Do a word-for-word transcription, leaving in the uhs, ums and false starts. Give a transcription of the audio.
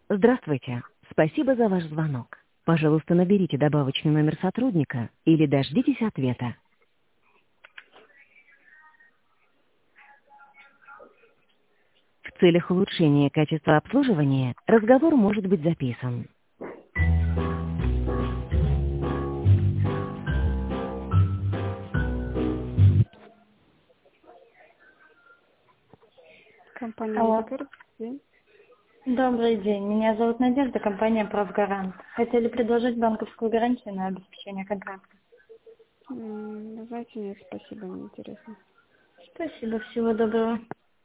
Здравствуйте. Спасибо за ваш звонок. Пожалуйста, наберите добавочный номер сотрудника или дождитесь ответа. В целях улучшения качества обслуживания разговор может быть записан. Компания Алло. «Альбакер». Добрый день. Меня зовут Надежда, компания «Правгарант». Хотели предложить банковскую гарантию на обеспечение контракта. М, Давайте, нет, спасибо, не интересно. Спасибо, всего доброго.